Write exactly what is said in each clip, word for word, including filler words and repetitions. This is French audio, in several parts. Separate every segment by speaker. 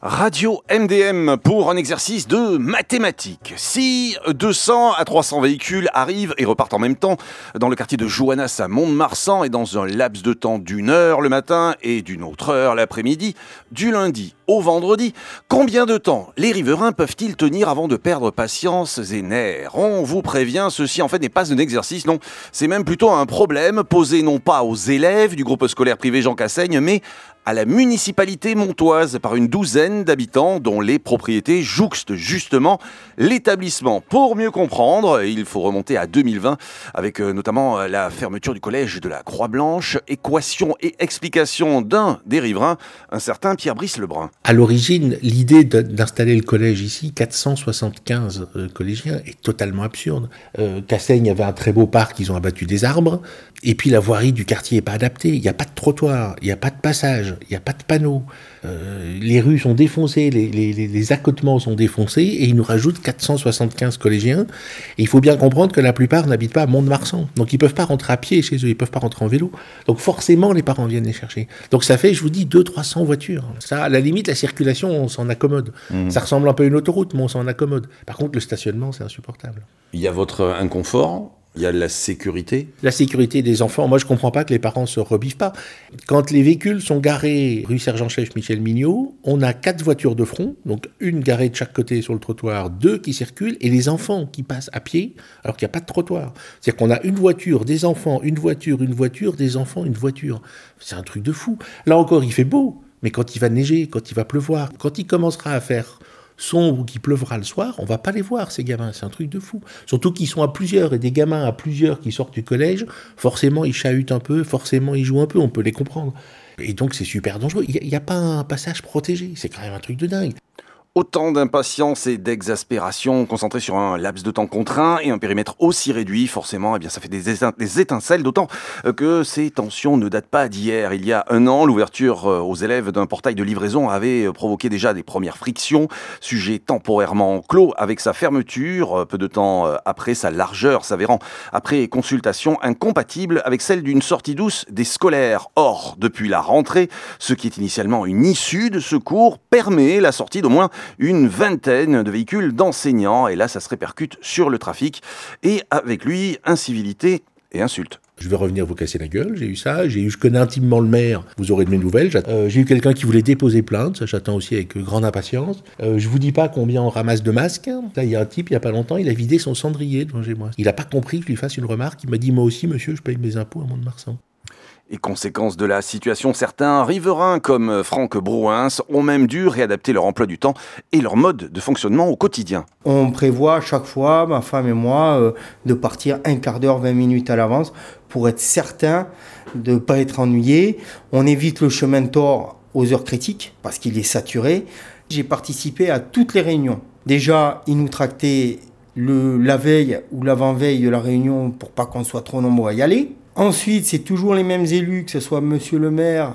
Speaker 1: Radio M D M pour un exercice de mathématiques. Si deux cents à trois cents véhicules arrivent et repartent en même temps dans le quartier de Joannas à Mont-de-Marsan et dans un laps de temps d'une heure le matin et d'une autre heure l'après-midi, du lundi au vendredi, combien de temps les riverains peuvent-ils tenir avant de perdre patience et nerfs ? On vous prévient, ceci en fait n'est pas un exercice, non, c'est même plutôt un problème posé non pas aux élèves du groupe scolaire privé Jean Cassaigne, mais à la municipalité montoise par une douzaine d'habitants dont les propriétés jouxtent justement l'établissement. Pour mieux comprendre, il faut remonter à deux mille vingt avec euh, notamment la fermeture du collège de la Croix-Blanche, équation et explication d'un des riverains, un certain Pierre-Brice Lebrun.
Speaker 2: À l'origine, l'idée de, d'installer le collège ici, quatre cent soixante-quinze euh, collégiens, est totalement absurde. Euh, Cassaigne avait un très beau parc, ils ont abattu des arbres, et puis la voirie du quartier n'est pas adaptée, il n'y a pas de trottoir, il n'y a pas de passage. Il n'y a pas de panneaux, euh, les rues sont défoncées, les, les, les accotements sont défoncés et ils nous rajoutent quatre cent soixante-quinze collégiens. Et il faut bien comprendre que la plupart n'habitent pas à Mont-de-Marsan. Donc ils ne peuvent pas rentrer à pied chez eux, ils ne peuvent pas rentrer en vélo. Donc forcément les parents viennent les chercher. Donc ça fait, je vous dis, deux cents à trois cents voitures. Ça, à la limite, la circulation, on s'en accommode. Mmh. Ça ressemble un peu à une autoroute, mais on s'en accommode. Par contre, le stationnement, c'est insupportable.
Speaker 1: Il y a votre inconfort ? Il y a la sécurité.
Speaker 2: La sécurité des enfants. Moi, je ne comprends pas que les parents ne se rebiffent pas. Quand les véhicules sont garés rue Sergent-Chef Michel Mignot, on a quatre voitures de front, donc une garée de chaque côté sur le trottoir, deux qui circulent, et les enfants qui passent à pied, alors qu'il n'y a pas de trottoir. C'est-à-dire qu'on a une voiture, des enfants, une voiture, une voiture, des enfants, une voiture. C'est un truc de fou. Là encore, il fait beau, mais quand il va neiger, quand il va pleuvoir, quand il commencera à faire sombre ou qu'il pleuvra le soir, on va pas les voir, ces gamins, c'est un truc de fou. Surtout qu'ils sont à plusieurs, et des gamins à plusieurs qui sortent du collège, forcément ils chahutent un peu, forcément ils jouent un peu, on peut les comprendre. Et donc c'est super dangereux, il n'y a, a pas un passage protégé, c'est quand même un truc de dingue.
Speaker 1: Autant d'impatience et d'exaspération concentrées sur un laps de temps contraint et un périmètre aussi réduit, forcément, eh bien, ça fait des, étein- des étincelles, d'autant que ces tensions ne datent pas d'hier. Il y a un an, l'ouverture aux élèves d'un portail de livraison avait provoqué déjà des premières frictions, sujet temporairement clos avec sa fermeture, peu de temps après sa largeur s'avérant, après consultation, incompatible avec celle d'une sortie douce des scolaires. Or, depuis la rentrée, ce qui est initialement une issue de secours permet la sortie d'au moins une vingtaine de véhicules d'enseignants, et là ça se répercute sur le trafic, et avec lui, incivilité et insultes.
Speaker 2: Je vais revenir vous casser la gueule, j'ai eu ça, j'ai eu, je connais intimement le maire, vous aurez de mes nouvelles, euh, j'ai eu quelqu'un qui voulait déposer plainte, ça j'attends aussi avec grande impatience. Euh, je vous dis pas combien on ramasse de masques, là il y a un type, il y a pas longtemps, il a vidé son cendrier devant chez moi. Il a pas compris que je lui fasse une remarque, il m'a dit moi aussi monsieur, je paye mes impôts à Mont-de-Marsan.
Speaker 1: Et conséquence de la situation, certains riverains comme Franck Brouins ont même dû réadapter leur emploi du temps et leur mode de fonctionnement au quotidien.
Speaker 3: On prévoit à chaque fois, ma femme et moi, euh, de partir un quart d'heure, vingt minutes à l'avance pour être certain de ne pas être ennuyé. On évite le chemin de tort aux heures critiques parce qu'il est saturé. J'ai participé à toutes les réunions. Déjà, ils nous tractaient le, la veille ou l'avant-veille de la réunion pour pas qu'on soit trop nombreux à y aller. Ensuite, c'est toujours les mêmes élus, que ce soit monsieur le maire,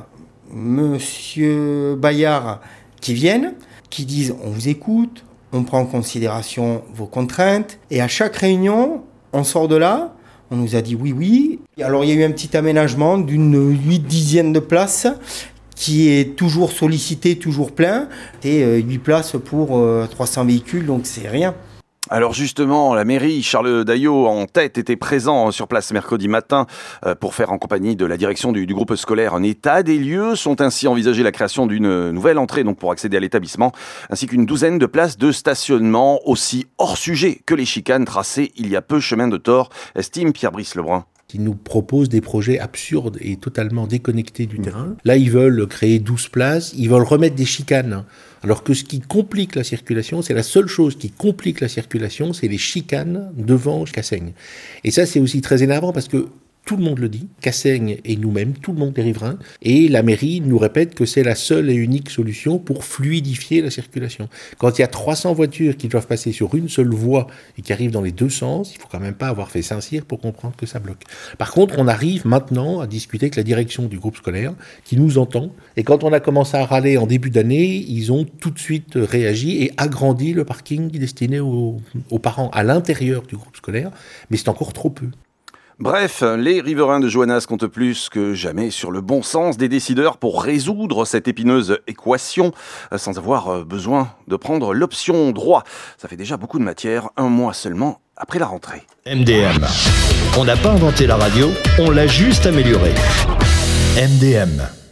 Speaker 3: monsieur Bayard, qui viennent, qui disent on vous écoute, on prend en considération vos contraintes. Et à chaque réunion, on sort de là, on nous a dit oui, oui. Alors il y a eu un petit aménagement d'une huit dizaines de places qui est toujours sollicité, toujours plein. Et huit places pour trois cents véhicules, donc c'est rien.
Speaker 1: Alors justement, la mairie, Charles Daillot en tête, était présent sur place mercredi matin pour faire en compagnie de la direction du, du groupe scolaire un état des lieux. Sont ainsi envisagées la création d'une nouvelle entrée donc pour accéder à l'établissement, ainsi qu'une douzaine de places de stationnement, aussi hors sujet que les chicanes tracées il y a peu chemin de Thor, estime Pierre-Brice Lebrun.
Speaker 2: Qui nous proposent des projets absurdes et totalement déconnectés du mmh. terrain. Là, ils veulent créer douze places, ils veulent remettre des chicanes. Alors que ce qui complique la circulation, c'est la seule chose qui complique la circulation, c'est les chicanes devant Cassaigne. Et ça, c'est aussi très énervant parce que tout le monde le dit, Cassaigne et nous-mêmes, tout le monde est riverains, et la mairie nous répète que c'est la seule et unique solution pour fluidifier la circulation. Quand il y a trois cents voitures qui doivent passer sur une seule voie et qui arrivent dans les deux sens, il faut quand même pas avoir fait Saint-Cyr pour comprendre que ça bloque. Par contre, on arrive maintenant à discuter avec la direction du groupe scolaire, qui nous entend, et quand on a commencé à râler en début d'année, ils ont tout de suite réagi et agrandi le parking destiné aux, aux parents à l'intérieur du groupe scolaire, mais c'est encore trop peu.
Speaker 1: Bref, les riverains de Joannas comptent plus que jamais sur le bon sens des décideurs pour résoudre cette épineuse équation sans avoir besoin de prendre l'option droit. Ça fait déjà beaucoup de matière, un mois seulement après la rentrée.
Speaker 4: M D M. On n'a pas inventé la radio, on l'a juste améliorée. M D M.